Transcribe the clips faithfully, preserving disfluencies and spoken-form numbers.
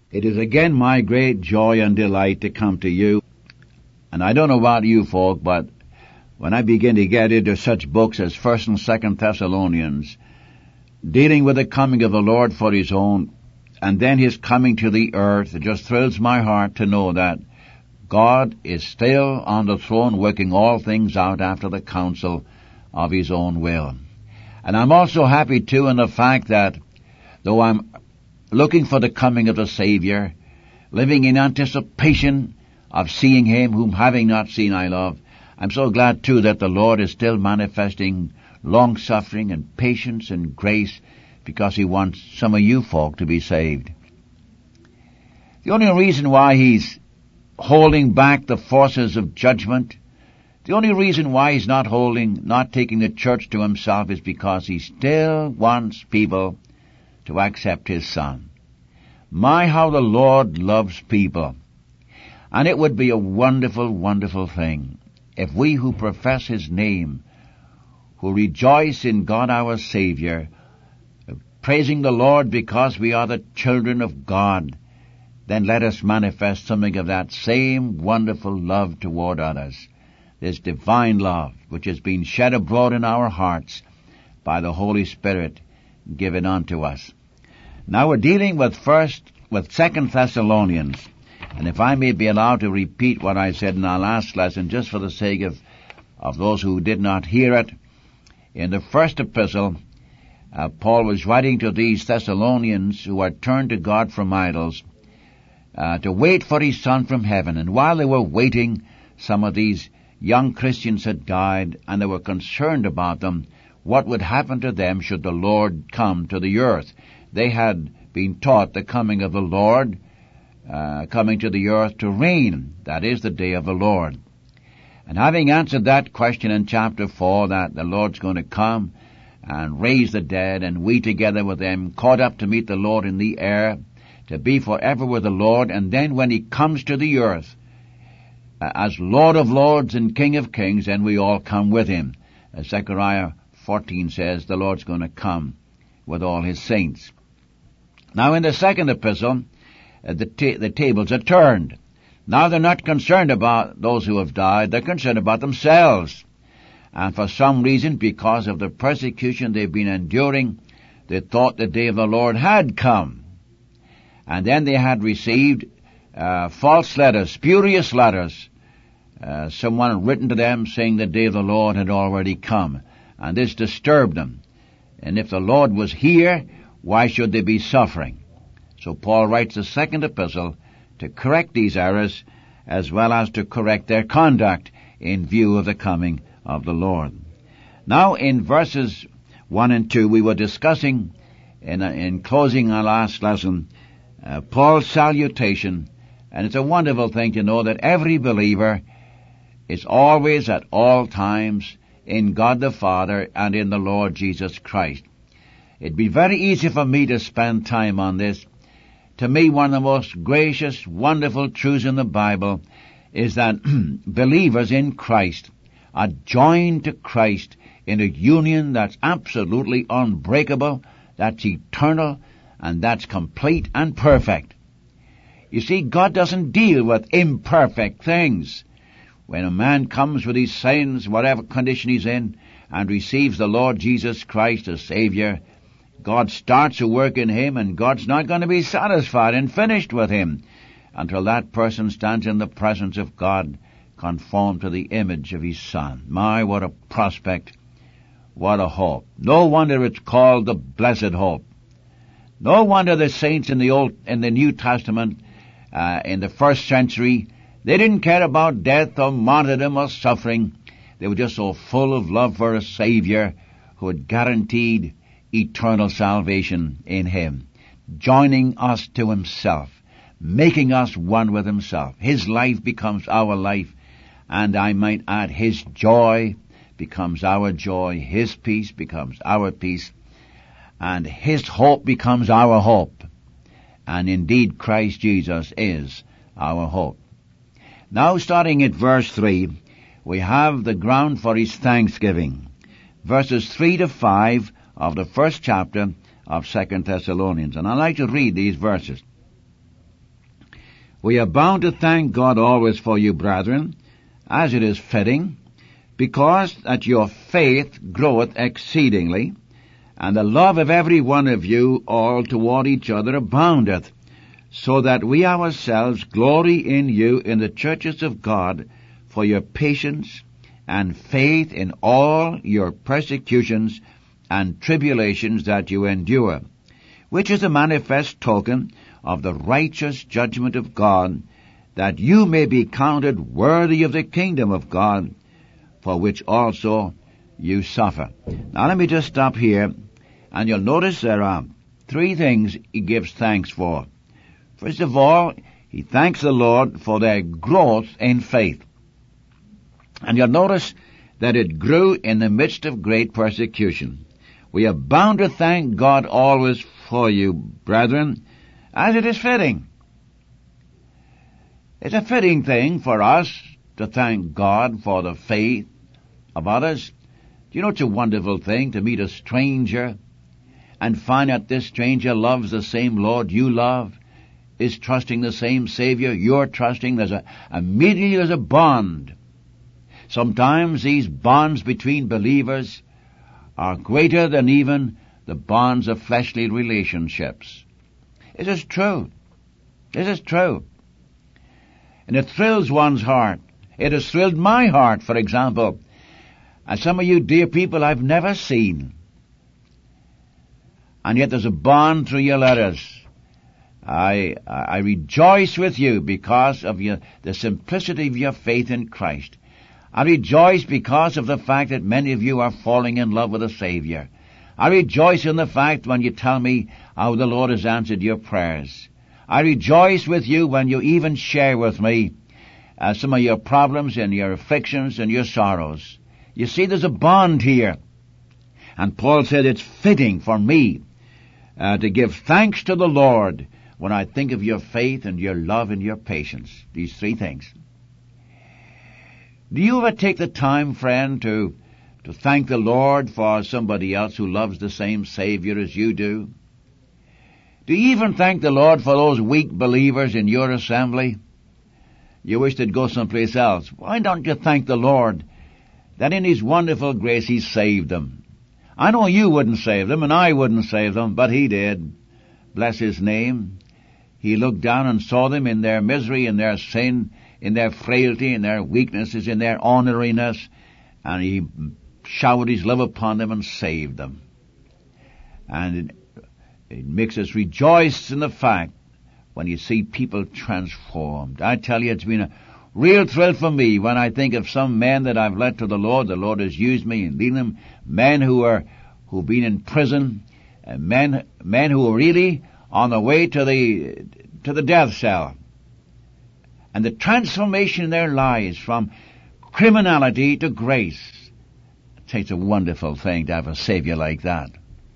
It is again my great joy and delight to come to you. And I don't know about you folk, but when I begin to get into such books as First and Second Thessalonians, dealing with the coming of the Lord for His own, and then His coming to the earth, it just thrills my heart to know that God is still on the throne working all things out after the counsel of His own will. And I'm also happy too in the fact that though I'm looking for the coming of the Savior, living in anticipation of seeing Him whom having not seen I love, I'm so glad too that the Lord is still manifesting long-suffering and patience and grace because He wants some of you folk to be saved. The only reason why He's holding back the forces of judgment, the only reason why He's not holding, not taking the church to Himself is because He still wants people to accept His Son. My, how the Lord loves people. And it would be a wonderful, wonderful thing if we who profess His name, who rejoice in God our Savior, praising the Lord because we are the children of God, then let us manifest something of that same wonderful love toward others. This divine love which has been shed abroad in our hearts by the Holy Spirit given unto us. Now we're dealing with first, with Second Thessalonians. And if I may be allowed to repeat what I said in our last lesson, just for the sake of, of those who did not hear it, in the first epistle, uh, Paul was writing to these Thessalonians who had turned to God from idols, uh, to wait for His Son from heaven. And while they were waiting, some of these young Christians had died, and they were concerned about them, what would happen to them should the Lord come to the earth. They had been taught the coming of the Lord, uh, coming to the earth to reign. That is the day of the Lord. And having answered that question in chapter four, that the Lord's going to come and raise the dead, and we together with them, caught up to meet the Lord in the air, to be forever with the Lord, and then when He comes to the earth, uh, as Lord of lords and King of kings, then we all come with Him. As Zechariah fourteen says, the Lord's going to come with all His saints. Now in the second epistle, uh, the, ta- the tables are turned. Now they're not concerned about those who have died, they're concerned about themselves. And for some reason, because of the persecution they've been enduring, they thought the day of the Lord had come. And then they had received uh, false letters, spurious letters, uh, someone written to them saying the day of the Lord had already come. And this disturbed them. And if the Lord was here, why should they be suffering? So Paul writes a second epistle to correct these errors, as well as to correct their conduct in view of the coming of the Lord. Now in verses one and two, we were discussing, in, in closing our last lesson, uh, Paul's salutation, and it's a wonderful thing to know that every believer is always at all times in God the Father and in the Lord Jesus Christ. It'd be very easy for me to spend time on this. To me, one of the most gracious, wonderful truths in the Bible is that believers in Christ are joined to Christ in a union that's absolutely unbreakable, that's eternal, and that's complete and perfect. You see, God doesn't deal with imperfect things. When a man comes with his sins, whatever condition he's in, and receives the Lord Jesus Christ as Savior, God starts to work in him, and God's not going to be satisfied and finished with him until that person stands in the presence of God, conformed to the image of His Son. My, what a prospect, what a hope. No wonder it's called the blessed hope. No wonder the saints in the Old, in the New Testament, uh, in the first century, they didn't care about death or martyrdom or suffering. They were just so full of love for a Savior who had guaranteed eternal salvation in Him, joining us to Himself, making us one with Himself. His life becomes our life, and I might add, His joy becomes our joy, His peace becomes our peace, and His hope becomes our hope. And indeed, Christ Jesus is our hope. Now, starting at verse three, we have the ground for His thanksgiving. Verses three to five of the first chapter of Second Thessalonians. And I'd like to read these verses. We are bound to thank God always for you, brethren, as it is fitting, because that your faith groweth exceedingly, and the love of every one of you all toward each other aboundeth, so that we ourselves glory in you in the churches of God for your patience and faith in all your persecutions and tribulations that you endure, which is a manifest token of the righteous judgment of God, that you may be counted worthy of the kingdom of God, for which also you suffer. Now let me just stop here, and you'll notice there are three things he gives thanks for. First of all, he thanks the Lord for their growth in faith. And you'll notice that it grew in the midst of great persecution. We are bound to thank God always for you, brethren, as it is fitting. It's a fitting thing for us to thank God for the faith of others. Do you know it's a wonderful thing to meet a stranger and find that this stranger loves the same Lord you love, is trusting the same Savior you're trusting? There's a, immediately there's a bond. Sometimes these bonds between believers are greater than even the bonds of fleshly relationships. It is true. It is true. And it thrills one's heart. It has thrilled my heart, for example. And some of you dear people I've never seen. And yet there's a bond through your letters. I, I rejoice with you because of your, the simplicity of your faith in Christ. I rejoice because of the fact that many of you are falling in love with the Savior. I rejoice in the fact when you tell me how the Lord has answered your prayers. I rejoice with you when you even share with me uh, some of your problems and your afflictions and your sorrows. You see, there's a bond here. And Paul said it's fitting for me uh, to give thanks to the Lord when I think of your faith and your love and your patience. These three things. Do you ever take the time, friend, to to thank the Lord for somebody else who loves the same Savior as you do? Do you even thank the Lord for those weak believers in your assembly? You wish they'd go someplace else. Why don't you thank the Lord that in His wonderful grace He saved them? I know you wouldn't save them, and I wouldn't save them, but He did. Bless His name. He looked down and saw them in their misery, in their sin, in their frailty, in their weaknesses, in their orneriness, and He showered His love upon them and saved them. And it, it makes us rejoice in the fact when you see people transformed. I tell you, it's been a real thrill for me when I think of some men that I've led to the Lord. The Lord has used me in leading them. Men who are who've been in prison, and men men who are really on the way to the to the death cell. And the transformation in their lives from criminality to grace. It takes a wonderful thing to have a Savior like that.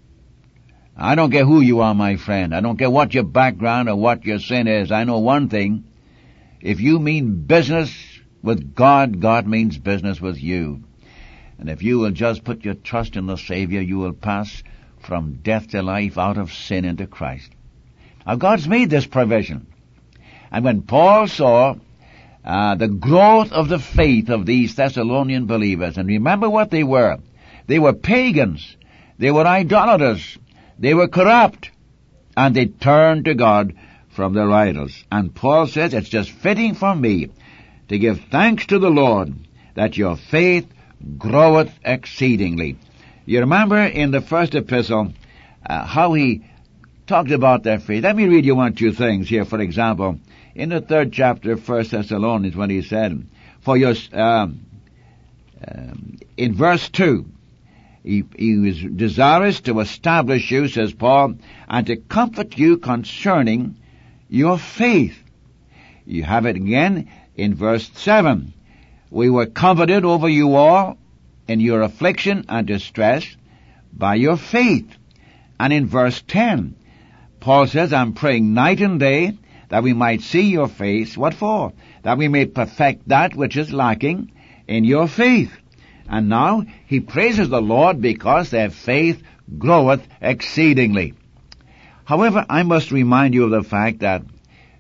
I don't care who you are, my friend. I don't care what your background or what your sin is. I know one thing. If you mean business with God, God means business with you. And if you will just put your trust in the Savior, you will pass from death to life, out of sin into Christ. Now, God's made this provision. And when Paul saw uh, the growth of the faith of these Thessalonian believers, and remember what they were. They were pagans. They were idolaters. They were corrupt. And they turned to God from their idols. And Paul says, it's just fitting for me to give thanks to the Lord that your faith groweth exceedingly. You remember in the first epistle uh, how he talked about their faith. Let me read you one or two things here. For example, in the third chapter of First Thessalonians, when he said, for your, um, um, in verse two, he, he was desirous to establish you, says Paul, and to comfort you concerning your faith. You have it again in verse seven. We were comforted over you all in your affliction and distress by your faith. And in verse ten, Paul says, I'm praying night and day that we might see your face. What for? That we may perfect that which is lacking in your faith. And now he praises the Lord because their faith groweth exceedingly. However, I must remind you of the fact that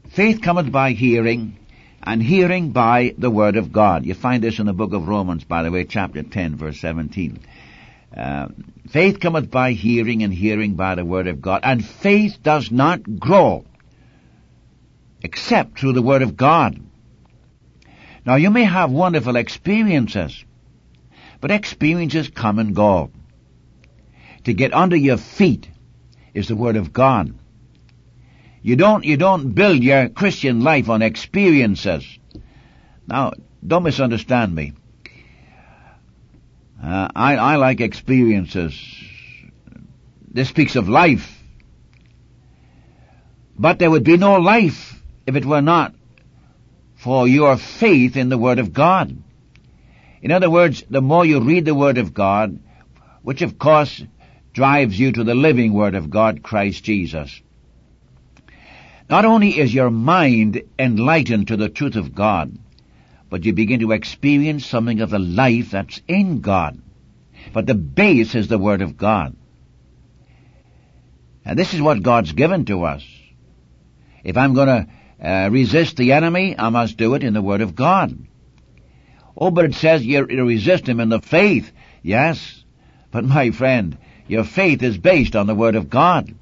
faith cometh by hearing, and hearing by the word of God. You find this in the book of Romans, by the way, chapter ten, verse seventeen. Uh, faith cometh by hearing, and hearing by the word of God. And faith does not grow except through the word of God. Now, you may have wonderful experiences, but experiences come and go. To get under your feet is the word of God. You don't, you don't build your Christian life on experiences. Now, don't misunderstand me. Uh, I, I like experiences. This speaks of life. But there would be no life if it were not for your faith in the Word of God. In other words, the more you read the Word of God, which of course drives you to the living Word of God, Christ Jesus. Not only is your mind enlightened to the truth of God, but you begin to experience something of the life that's in God. But the base is the Word of God. And this is what God's given to us. If I'm going to uh, resist the enemy, I must do it in the Word of God. Oh, but it says you resist him in the faith. Yes, but my friend, your faith is based on the Word of God.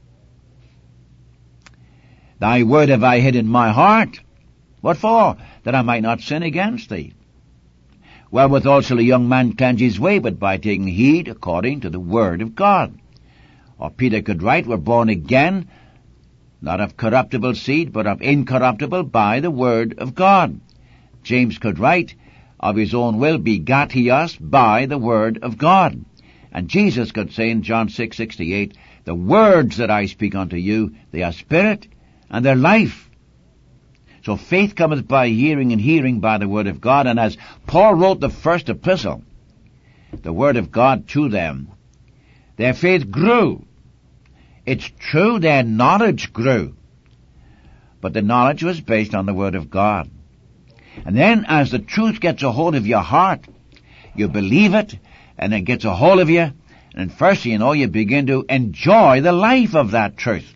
Thy word have I hid in my heart. What for? That I might not sin against thee. Wherewithal shall a young man cleanse his way, but by taking heed according to the word of God. Or Peter could write, we're born again, not of corruptible seed, but of incorruptible by the word of God. James could write, of his own will begat he us by the word of God. And Jesus could say in John six sixty-eight, the words that I speak unto you, they are spirit and their life. So faith cometh by hearing, and hearing by the word of God. And as Paul wrote the first epistle, the word of God to them, their faith grew. It's true, their knowledge grew. But the knowledge was based on the word of God. And then as the truth gets a hold of your heart, you believe it, and it gets a hold of you, and first you know, you begin to enjoy the life of that truth.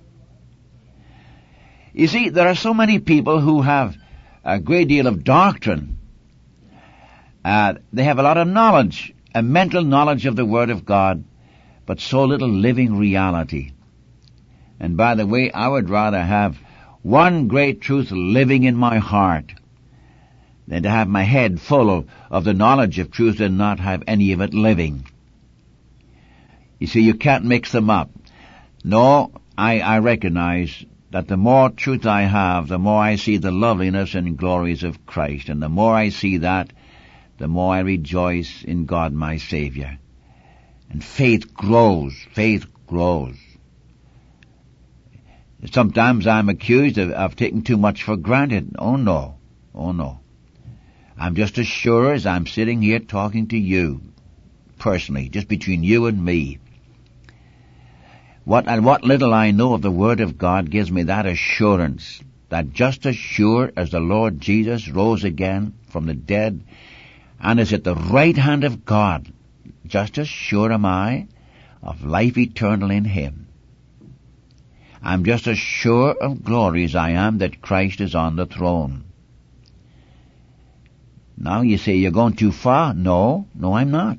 You see, there are so many people who have a great deal of doctrine. Uh, they have a lot of knowledge, a mental knowledge of the Word of God, but so little living reality. And by the way, I would rather have one great truth living in my heart than to have my head full of, of the knowledge of truth and not have any of it living. You see, you can't mix them up. No, I, I recognize that the more truth I have, the more I see the loveliness and glories of Christ. And the more I see that, the more I rejoice in God my Savior. And faith grows, faith grows. Sometimes I'm accused of, of taking too much for granted. Oh no, oh no. I'm just as sure as I'm sitting here talking to you, personally, just between you and me. What and what little I know of the Word of God gives me that assurance that just as sure as the Lord Jesus rose again from the dead and is at the right hand of God, just as sure am I of life eternal in Him. I'm just as sure of glory as I am that Christ is on the throne. Now you say, you're going too far. No, no I'm not.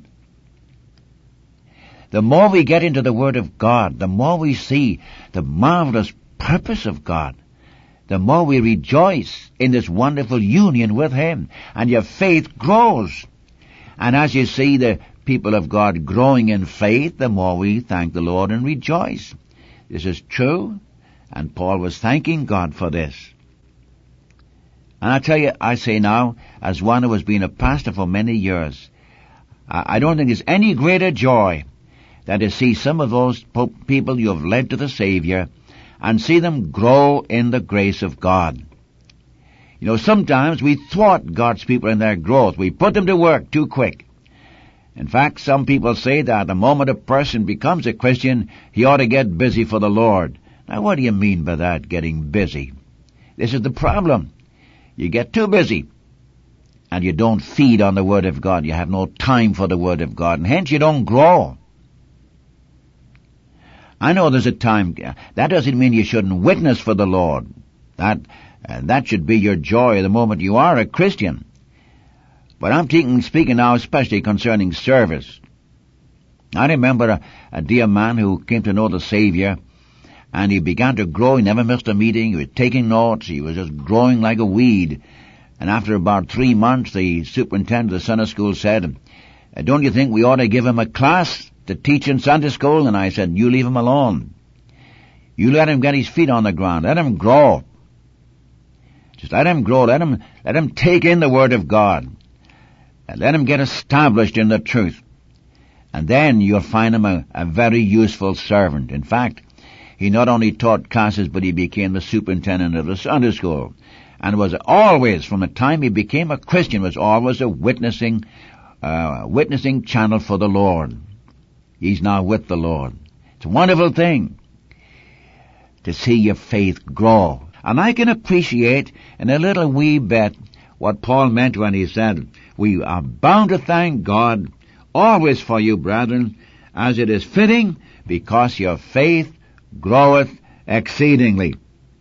The more we get into the Word of God, the more we see the marvelous purpose of God, the more we rejoice in this wonderful union with Him, and your faith grows. And as you see the people of God growing in faith, the more we thank the Lord and rejoice. This is true, and Paul was thanking God for this. And I tell you, I say now, as one who has been a pastor for many years, I don't think there's any greater joy than to see some of those people you have led to the Savior and see them grow in the grace of God. You know, sometimes we thwart God's people in their growth. We put them to work too quick. In fact, some people say that the moment a person becomes a Christian, he ought to get busy for the Lord. Now, what do you mean by that, getting busy? This is the problem. You get too busy, and you don't feed on the Word of God. You have no time for the Word of God, and hence you don't grow. I know there's a time. That doesn't mean you shouldn't witness for the Lord. That, uh, that should be your joy the moment you are a Christian. But I'm thinking, speaking now especially concerning service. I remember a, a dear man who came to know the Savior, and he began to grow. He never missed a meeting. He was taking notes. He was just growing like a weed. And after about three months, the superintendent of the Sunday school said, don't you think we ought to give him a class to teach in Sunday school? And I said, you leave him alone. You let him get his feet on the ground. Let him grow. Just let him grow. Let him, let him take in the Word of God. And let him get established in the truth. And then you'll find him a, a very useful servant. In fact, he not only taught classes, but he became the superintendent of the Sunday school. And was always, from the time he became a Christian, was always a witnessing, uh, witnessing channel for the Lord. He's now with the Lord. It's a wonderful thing to see your faith grow. And I can appreciate in a little wee bit what Paul meant when he said, we are bound to thank God always for you, brethren, as it is fitting, because your faith groweth exceedingly.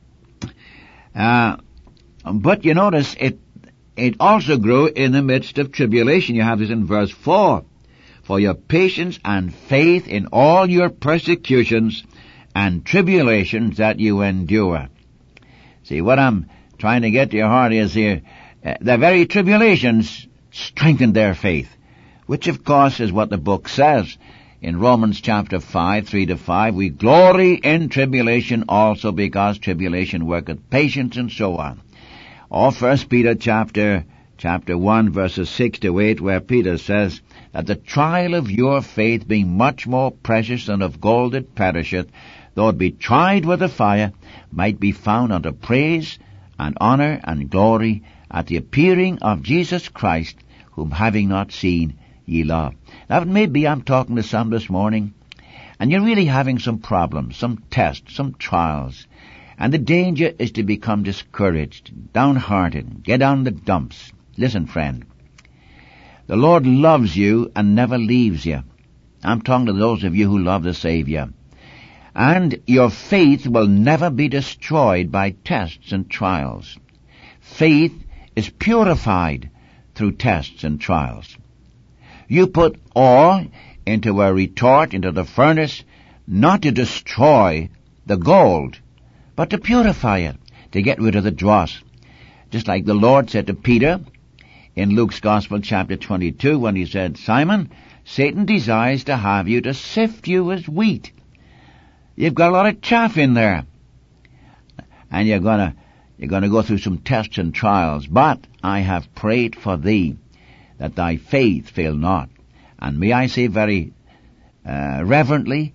Uh, but you notice it, it also grew in the midst of tribulation. You have this in verse four. For your patience and faith in all your persecutions and tribulations that you endure. See, what I'm trying to get to your heart is here, uh, the very tribulations strengthened their faith, which of course is what the book says in Romans chapter five, three to five. We glory in tribulation also, because tribulation worketh patience, and so on. Or First Peter chapter chapter one, verses six to eight, where Peter says that the trial of your faith, being much more precious than of gold that perisheth, though it be tried with the fire, might be found unto praise and honor and glory at the appearing of Jesus Christ, whom having not seen ye love. Now it may be I'm talking to some this morning, and you're really having some problems, some tests, some trials, and the danger is to become discouraged, downhearted, get down the dumps. Listen, friend, the Lord loves you and never leaves you. I'm talking to those of you who love the Savior. And your faith will never be destroyed by tests and trials. Faith is purified through tests and trials. You put ore into a retort, into the furnace, not to destroy the gold, but to purify it, to get rid of the dross. Just like the Lord said to Peter in Luke's Gospel chapter twenty-two, when he said, Simon, Satan desires to have you to sift you as wheat. You've got a lot of chaff in there, and you're gonna you're gonna go through some tests and trials. But I have prayed for thee, that thy faith fail not. And may I say very uh, reverently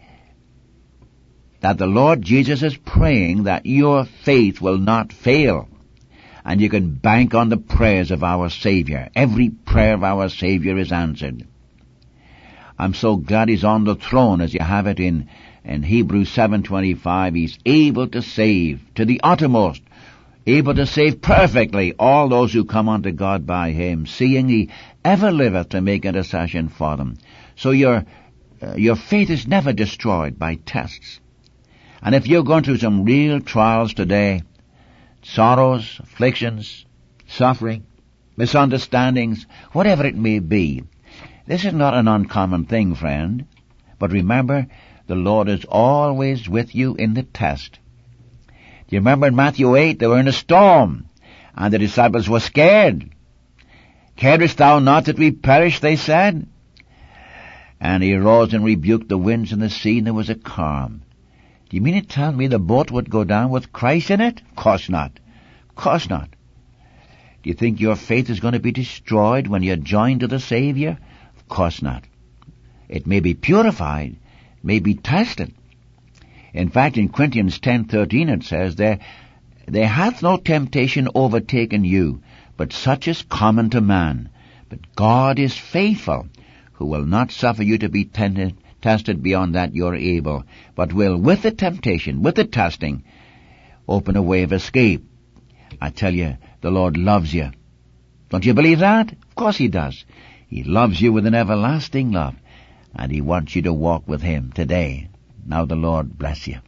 that the Lord Jesus is praying that your faith will not fail. And you can bank on the prayers of our Savior. Every prayer of our Savior is answered. I'm so glad He's on the throne, as you have it in, in Hebrews seven twenty-five. He's able to save to the uttermost, able to save perfectly all those who come unto God by Him, seeing He ever liveth to make intercession for them. So your uh, your faith is never destroyed by tests. And if you're going through some real trials today, sorrows, afflictions, suffering, misunderstandings, whatever it may be, this is not an uncommon thing, friend. But remember, the Lord is always with you in the test. Do you remember in Matthew eight, they were in a storm, and the disciples were scared. Carest thou not that we perish, they said? And He arose and rebuked the winds and the sea, and there was a calm. Do you mean to tell me the boat would go down with Christ in it? Of course not. Of course not. Do you think your faith is going to be destroyed when you're joined to the Savior? Of course not. It may be purified, may be tested. In fact, in Corinthians ten thirteen it says, There, there hath no temptation overtaken you, but such is common to man. But God is faithful, who will not suffer you to be tempted, tested beyond that you're able, but will, with the temptation, with the testing, open a way of escape. I tell you, the Lord loves you. Don't you believe that? Of course He does. He loves you with an everlasting love, and He wants you to walk with Him today. Now the Lord bless you.